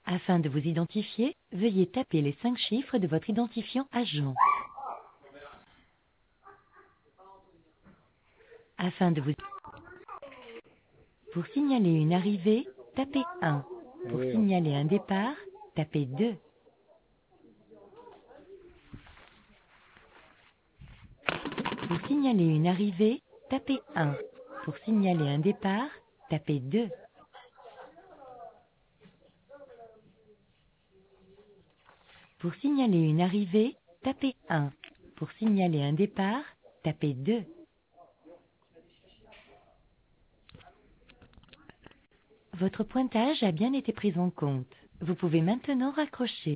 Afin de vous identifier, veuillez taper les 5 chiffres de votre identifiant agent. Afin de vous... Pour signaler une arrivée, tapez 1. Pour signaler un départ, tapez 2. Pour signaler une arrivée, tapez 1. Pour signaler un départ, tapez 2. Pour signaler une arrivée, tapez 1. Pour signaler un départ, tapez 2. Votre pointage a bien été pris en compte. Vous pouvez maintenant raccrocher.